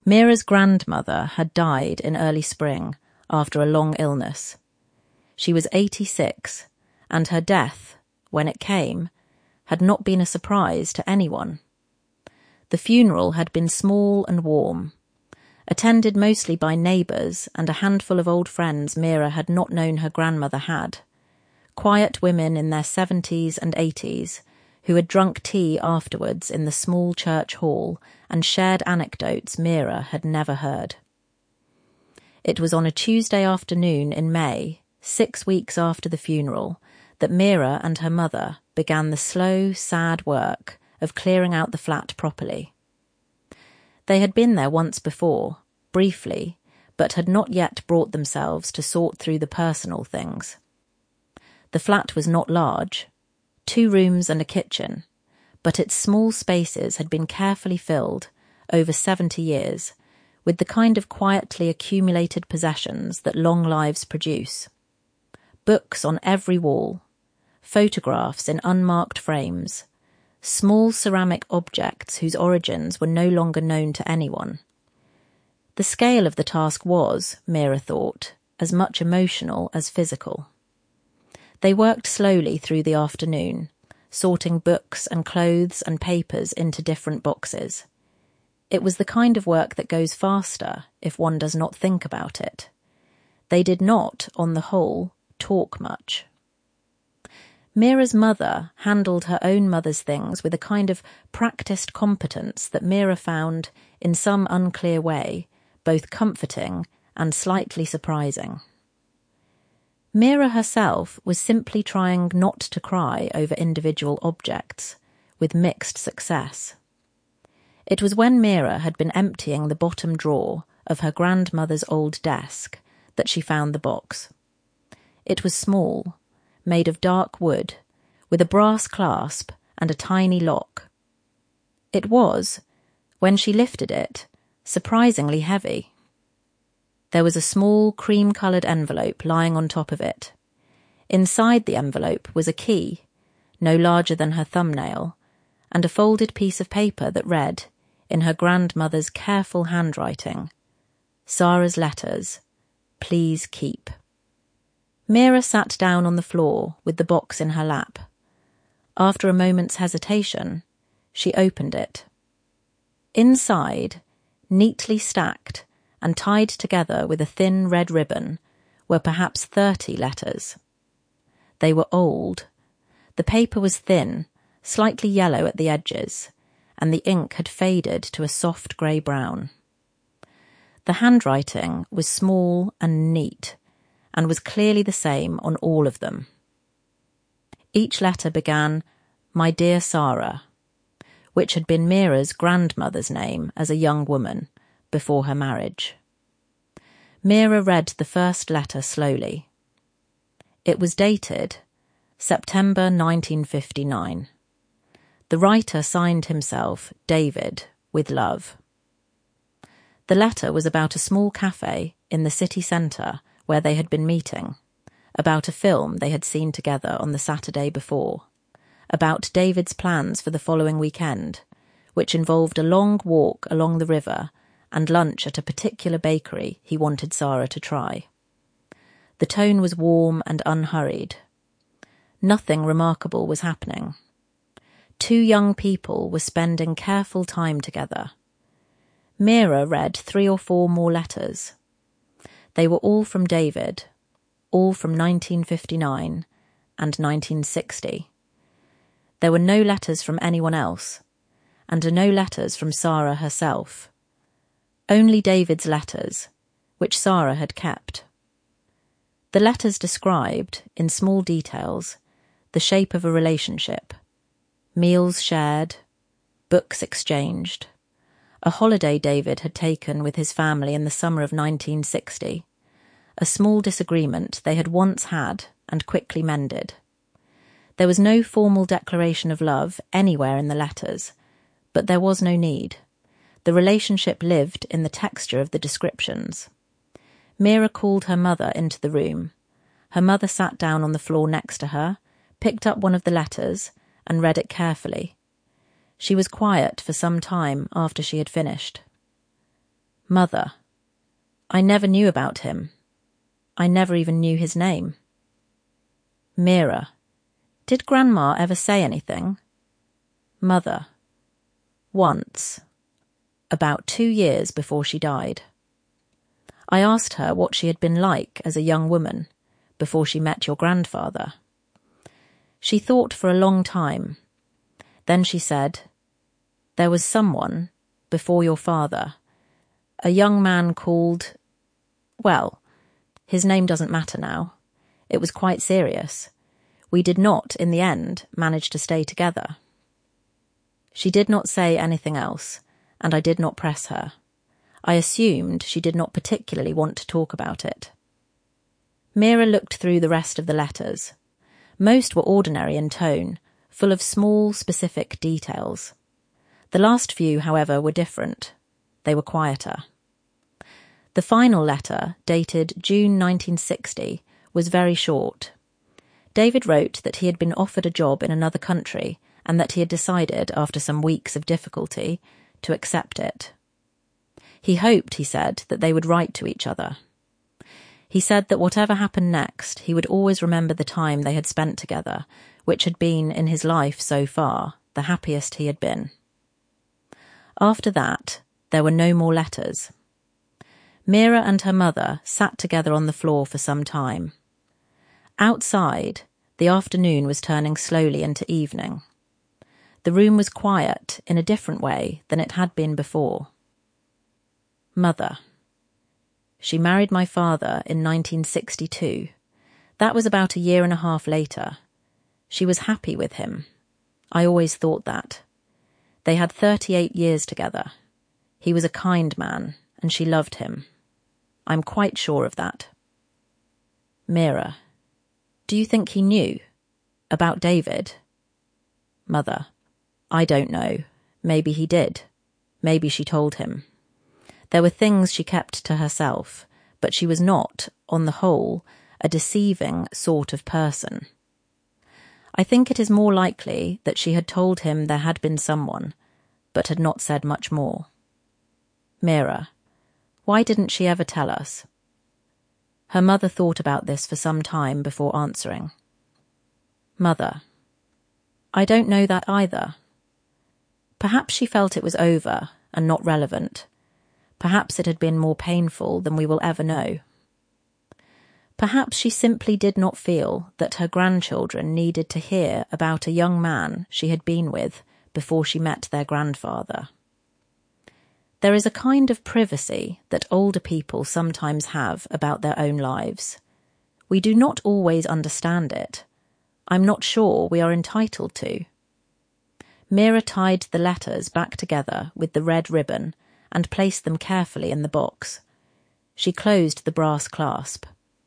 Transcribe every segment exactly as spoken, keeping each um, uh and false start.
Mira's grandmother had died in early spring after a long illness. She was eighty-six, and her death, when it came, had not been a surprise to anyone. The funeral had been small and warm, attended mostly by neighbours and a handful of old friends Mira had not known her grandmother had, quiet women in their seventies and eighties who had drunk tea afterwards in the small church hall and shared anecdotes Mira had never heard. It was on a Tuesday afternoon in May, six weeks after the funeral, that Mira and her mother began the slow, sad work of clearing out the flat properly. They had been there once before, briefly, but had not yet brought themselves to sort through the personal things. The flat was not large, two rooms and a kitchen, but its small spaces had been carefully filled, over seventy years, with the kind of quietly accumulated possessions that long lives produce. Books on every wall, photographs in unmarked frames, small ceramic objects whose origins were no longer known to anyone. The scale of the task was, Mira thought, as much emotional as physical. They worked slowly through the afternoon, sorting books and clothes and papers into different boxes. It was the kind of work that goes faster if one does not think about it. They did not, on the whole, talk much. Mira's mother handled her own mother's things with a kind of practised competence that Mira found, in some unclear way, both comforting and slightly surprising. Mira herself was simply trying not to cry over individual objects, with mixed success. It was when Mira had been emptying the bottom drawer of her grandmother's old desk that she found the box. It was small, made of dark wood, with a brass clasp and a tiny lock. It was, when she lifted it, surprisingly heavy. There was a small cream-coloured envelope lying on top of it. Inside the envelope was a key, no larger than her thumbnail, and a folded piece of paper that read, in her grandmother's careful handwriting, "Sarah's letters, please keep." Mira sat down on the floor with the box in her lap. After a moment's hesitation, she opened it. Inside, neatly stacked and tied together with a thin red ribbon, were perhaps thirty letters. They were old. The paper was thin, slightly yellow at the edges, and the ink had faded to a soft grey-brown. The handwriting was small and neat, and was clearly the same on all of them. Each letter began, "My dear Sarah," which had been Mira's grandmother's name as a young woman, before her marriage. Mira read the first letter slowly. It was dated September nineteen fifty-nine. The writer signed himself David, with love. The letter was about a small cafe in the city centre where they had been meeting, about a film they had seen together on the Saturday before, about David's plans for the following weekend, which involved a long walk along the river and lunch at a particular bakery he wanted Sarah to try. The tone was warm and unhurried. Nothing remarkable was happening. Two young people were spending careful time together. Mira read three or four more letters. They were all from David, all from nineteen fifty-nine and nineteen sixty. There were no letters from anyone else, and no letters from Sarah herself. Only David's letters, which Sarah had kept. The letters described, in small details, the shape of a relationship, meals shared, books exchanged, a holiday David had taken with his family in the summer of nineteen sixty, a small disagreement they had once had and quickly mended. There was no formal declaration of love anywhere in the letters, but there was no need. The relationship lived in the texture of the descriptions. Mira called her mother into the room. Her mother sat down on the floor next to her, picked up one of the letters, and read it carefully. She was quiet for some time after she had finished. Mother. I never knew about him. I never even knew his name. Mira. Did Grandma ever say anything? Mother. Once. About two years before she died. I asked her what she had been like as a young woman before she met your grandfather. She thought for a long time. Then she said, there was someone, before your father, a young man called, well, his name doesn't matter now. It was quite serious. We did not, in the end, manage to stay together. She did not say anything else, and I did not press her. I assumed she did not particularly want to talk about it. Mira looked through the rest of the letters. Most were ordinary in tone, full of small, specific details. The last few, however, were different. They were quieter. The final letter, dated June nineteen sixty, was very short. David wrote that he had been offered a job in another country and that he had decided, after some weeks of difficulty, to accept it. He hoped, he said, that they would write to each other. He said that whatever happened next, he would always remember the time they had spent together, which had been, in his life so far, the happiest he had been. After that, there were no more letters. Mira and her mother sat together on the floor for some time. Outside, the afternoon was turning slowly into evening. The room was quiet in a different way than it had been before. Mother. She married my father in nineteen sixty-two. That was about a year and a half later. She was happy with him. I always thought that. They had thirty-eight years together. He was a kind man, and she loved him. I'm quite sure of that. Mira. Do you think he knew? About David? Mother. I don't know. Maybe he did. Maybe she told him. There were things she kept to herself, but she was not, on the whole, a deceiving sort of person. I think it is more likely that she had told him there had been someone, but had not said much more. Mira. Why didn't she ever tell us? Her mother thought about this for some time before answering. Mother. I don't know that either. Perhaps she felt it was over and not relevant. Perhaps it had been more painful than we will ever know. Perhaps she simply did not feel that her grandchildren needed to hear about a young man she had been with before she met their grandfather. There is a kind of privacy that older people sometimes have about their own lives. We do not always understand it. I'm not sure we are entitled to. Mira tied the letters back together with the red ribbon and placed them carefully in the box. She closed the brass clasp.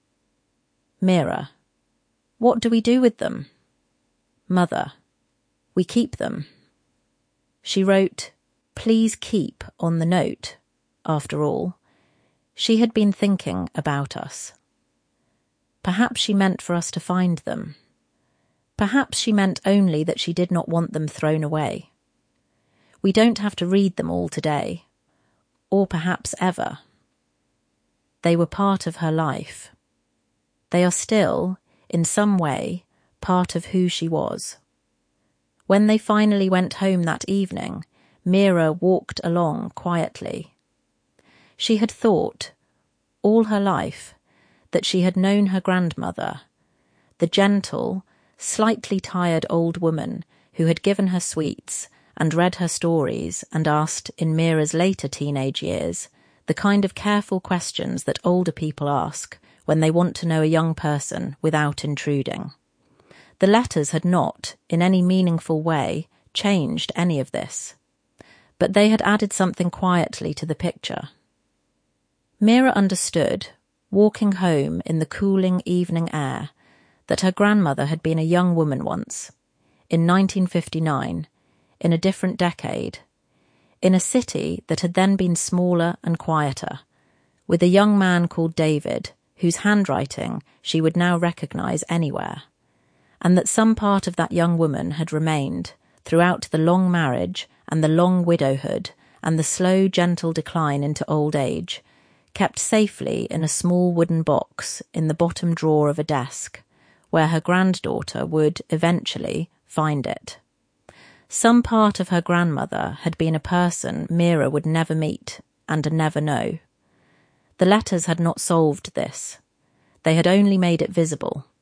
Mira. What do we do with them? Mother. We keep them. She wrote, please keep on the note. After all, she had been thinking about us. Perhaps she meant for us to find them. Perhaps she meant only that she did not want them thrown away. We don't have to read them all today, or perhaps ever. They were part of her life. They are still, in some way, part of who she was. When they finally went home that evening, Mira walked along quietly. She had thought, all her life, that she had known her grandmother, the gentle, slightly tired old woman who had given her sweets and read her stories and asked, in Mira's later teenage years, the kind of careful questions that older people ask when they want to know a young person without intruding. The letters had not, in any meaningful way, changed any of this, but they had added something quietly to the picture. Mira understood, walking home in the cooling evening air, that her grandmother had been a young woman once, in nineteen fifty-nine, in a different decade, in a city that had then been smaller and quieter, with a young man called David, whose handwriting she would now recognise anywhere, and that some part of that young woman had remained throughout the long marriage and the long widowhood and the slow, gentle decline into old age, kept safely in a small wooden box in the bottom drawer of a desk, where her granddaughter would, eventually, find it. Some part of her grandmother had been a person Mira would never meet and never know. The letters had not solved this. They had only made it visible.